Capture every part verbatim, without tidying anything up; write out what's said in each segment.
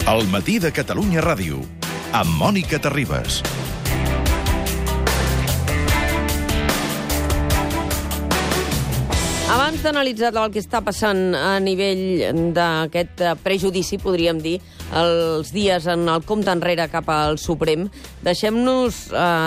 El matí de Catalunya Ràdio, amb Mònica Terribas. Abans d'analitzar el que està passant a nivell d'aquest prejudici, podríem dir, els dies en el compte enrere cap al Suprem, deixem-nos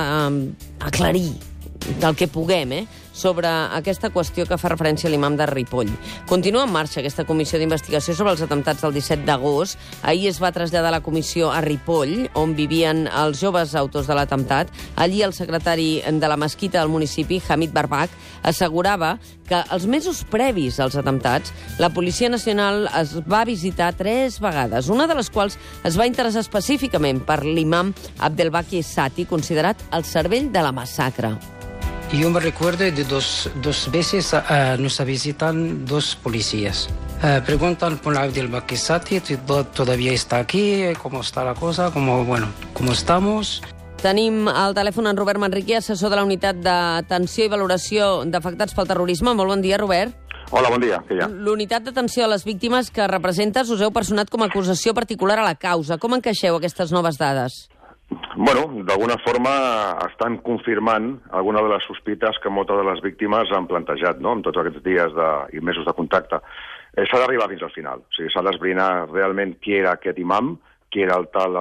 eh, aclarir del que puguem, eh, sobre aquesta qüestió que fa referència a l'imam de Ripoll. Continua en marxa aquesta comissió d'investigació sobre els atemptats del disset d'agost. Ahir es va traslladar la comissió a Ripoll, on vivien els joves autors de l'atemptat. Allí el secretari de la mesquita del municipi, Hamid Barbak, assegurava que els mesos previs als atemptats, la Policia Nacional es va visitar tres vegades, una de les quals es va interessar específicament per l'imam Abdelbaki Sati, considerat el cervell de la massacre. Yo me recuerdo de dos, dos veces uh, nos visitan dos policías. Uh, preguntan por Abdelbaki Sati, todavía está aquí, cómo está la cosa, cómo, bueno, cómo estamos. Tenim al telèfon en Robert Manrique, assessor de la Unitat d'Atenció i Valoració d'Afectats pel Terrorisme. Molt bon dia, Robert. Hola, bon dia. Què hi ha? L'Unitat d'Atenció a les Víctimes que representes us heu personat com a acusació particular a la causa. Com encaixeu aquestes noves dades? Bueno, d'alguna forma estan confirmant alguna de les sospites que moltes de les víctimes han plantejat, no?, en tots aquests dies de, i mesos de contacte. Eh, s'ha d'arribar fins al final. O sigui, s'ha d'esbrinar realment qui era aquest imam, qui era el tal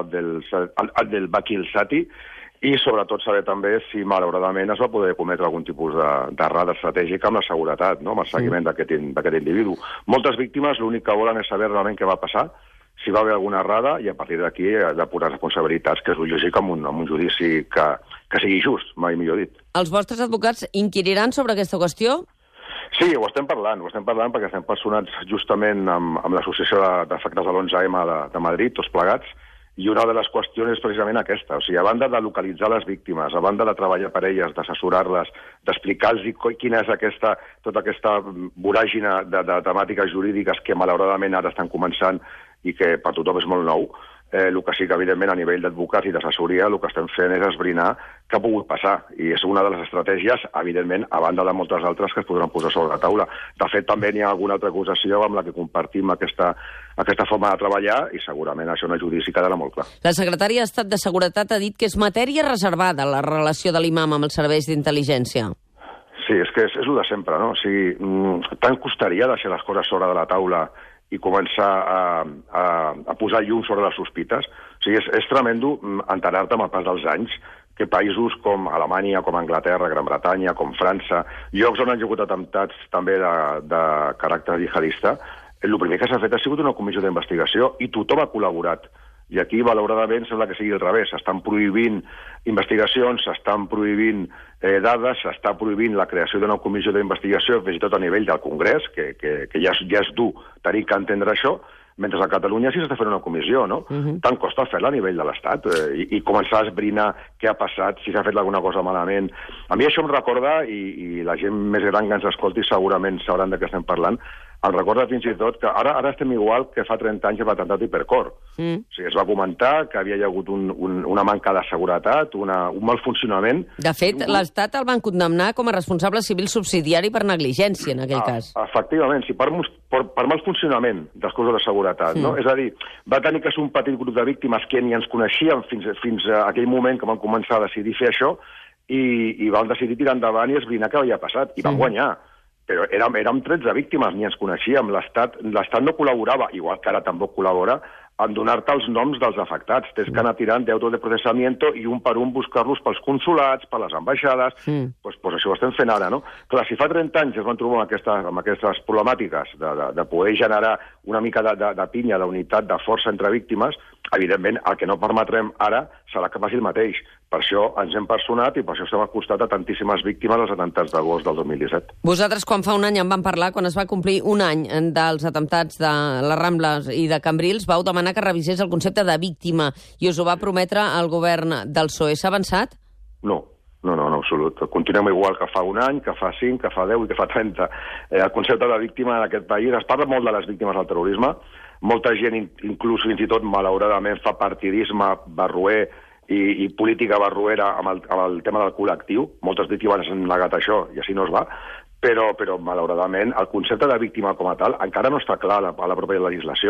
Abdelbaki Sati, i sobretot saber també si malauradament es va poder cometre algun tipus d'errada estratègica amb la seguretat, no?, amb el seguiment d'aquest individu. Moltes víctimes l'únic que volen és saber realment què va passar, si va haver alguna errada, i a partir d'aquí depurar responsabilitats, que és el lògic amb un, amb un judici que, que sigui just, mai millor dit. Els vostres advocats inquiriran sobre aquesta qüestió? Sí, ho estem parlant, ho estem parlant perquè estem personats justament amb, amb l'Associació d'Afectats de l'onze eme de, de Madrid, tots plegats, i una de les qüestions és precisament aquesta. O sigui, a banda de localitzar les víctimes, a banda de treballar per elles, d'assessorar-les, d'explicar-los quina és aquesta, tota aquesta voràgina de, de temàtiques jurídiques que malauradament ara estan començant i que per tothom és molt nou, eh, el que sí que, evidentment, a nivell d'advocats i d'assessoria, el que estem fent és esbrinar què ha pogut passar. I és una de les estratègies, evidentment, a banda de moltes altres que es podran posar sobre la taula. De fet, també n'hi ha alguna altra acusació amb la que compartim aquesta, aquesta forma de treballar i segurament això en el judici quedarà molt clar. La secretària d'Estat de Seguretat ha dit que és matèria reservada la relació de l'imam amb els serveis d'intel·ligència. Sí, és que és, és el de sempre, no? O sigui, tant costaria deixar les coses sobre de la taula i començar a, a, a posar llum sobre les sospites. O sigui, és, és tremendo enterar-te amb el pas dels anys que països com Alemanya, com Anglaterra, Gran Bretanya, com França, llocs on han hagut atemptats també de, de caràcter jihadista, el primer que s'ha fet ha sigut una comissió d'investigació i tothom ha col·laborat. I aquí, malauradament, sembla que sigui al revés. S'estan prohibint investigacions, s'estan prohibint eh, dades, s'està prohibint la creació d'una comissió d'investigació, fins i tot a nivell del Congrés, que, que, que ja, ja és dur tenir que entendre això, mentre a Catalunya sí s'està fent una comissió, no? Uh-huh. Tant costa fer-la a nivell de l'Estat eh, i, i començar a esbrinar què ha passat, si s'ha fet alguna cosa malament. A mi això em recorda, i, i la gent més gran que ens escolti segurament sabran de què estem parlant, em recorda fins i tot que ara, ara estem igual que fa trenta anys amb l'atemptat d'Hipercor. Mm. O sigui, es va comentar que havia hagut un, un, una manca de seguretat, una, un mal funcionament. De fet, un... l'Estat el van condemnar com a responsable civil subsidiari per negligència, en aquell ah, cas. Efectivament, sí, per, per, per mal funcionament dels cossos de seguretat. Mm. No? És a dir, va tenir que ser un petit grup de víctimes que ni ens coneixíem fins, fins a aquell moment que van començar a decidir fer això i, i van decidir tirar endavant i esbrinar què havia passat. I van mm. guanyar. Però érem, érem tretze víctimes, ni ens coneixíem. L'Estat no col·laborava, igual que ara tampoc col·labora, en donar-te els noms dels afectats. Tens que anar tirant d'autos de processamiento i un per un buscar-los pels consulats, per les ambaixades. Mm. Pues, pues això ho estem fent ara, no? Clar, si fa trenta anys es van trobar amb aquestes, amb aquestes problemàtiques de, de, de poder generar una mica de, de, de pinya, d'unitat, de força entre víctimes, evidentment el que no permetrem ara serà que faci el mateix. Per això ens hem personat i per això estem al costat de tantíssimes víctimes dels atemptats d'agost del dos mil disset. Vosaltres, quan fa un any en van parlar, quan es va complir un any dels atemptats de les Rambles i de Cambrils, vau demanar que revisés el concepte de víctima i us ho va prometre el govern del P S O E. S'ha avançat? No. No, no, en absolut. Continuem igual que fa un any, que fa cinc, que fa deu i que fa trenta. Eh, el concepte de víctima en aquest país, es parla molt de les víctimes del terrorisme, molta gent, inclús fins i tot, malauradament, fa partidisme barroer i, i política barroera amb el, amb el tema del col·lectiu. Moltes víctimes han negat això i així no es va. Però, però, malauradament, el concepte de víctima com a tal encara no està clar a la, a la pròpia legislació.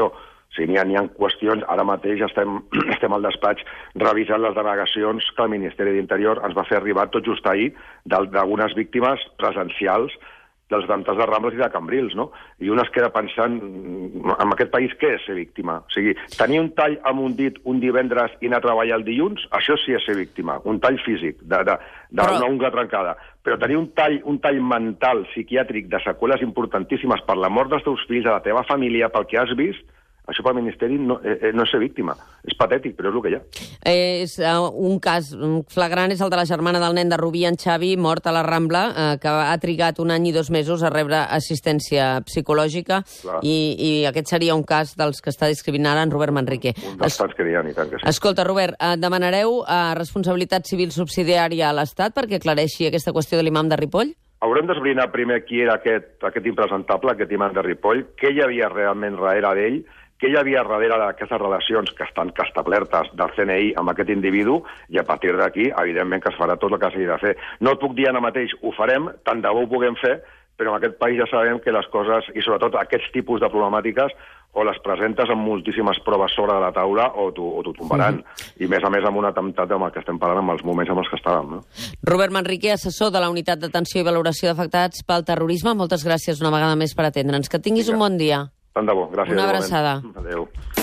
O sigui, n'hi ha, n'hi ha qüestions, ara mateix estem, estem al despatx revisant les denegacions que el Ministeri d'Interior ens va fer arribar tot just ahir d'algunes víctimes presencials dels atemptats de Rambles i de Cambrils, no? I un es queda pensant, en aquest país, què és ser víctima? O sigui, tenir un tall amb un dit un divendres i anar a treballar el dilluns, això sí és ser víctima, un tall físic, d'una Però... ungla trencada. Però tenir un tall, un tall mental, psiquiàtric, de seqüeles importantíssimes per la mort dels teus fills, de la teva família, pel que has vist, això pel Ministeri no, eh, no és ser víctima. És patètic, però és el que hi ha. És, uh, un cas flagrant és el de la germana del nen de Rubí, en Xavi, mort a la Rambla, uh, que ha trigat un any i dos mesos a rebre assistència psicològica, i, i aquest seria un cas dels que està descrivint ara en Robert Manrique. Un dels tants que hi ha, i tant que sí. Escolta, Robert, uh, demanareu uh, responsabilitat civil subsidiària a l'Estat perquè aclareixi aquesta qüestió de l'imam de Ripoll? Haurem d'esbrinar primer qui era aquest, aquest impresentable, aquest imam de Ripoll, què hi havia realment darrere d'ell, què hi havia darrere d'aquestes relacions que estan que establertes del C N I amb aquest individu, i a partir d'aquí, evidentment, que es farà tot el que s'hagi de fer. No et puc dir ara mateix, ho farem, tant de bo ho puguem fer, però en aquest país ja sabem que les coses, i sobretot aquests tipus de problemàtiques, o les presentes amb moltíssimes proves sobre de la taula o t'ho tombaran. Mm. I més a més amb un atemptat amb el que estem parlant, amb els moments amb els que estàvem. No? Robert Manrique, assessor de la Unitat d'Atenció i Valoració d'Afectats pel Terrorisme, moltes gràcies una vegada més per atendre'ns. Que tinguis sí, un bon dia. Tant de bo, gràcies. Una abraçada. Adéu.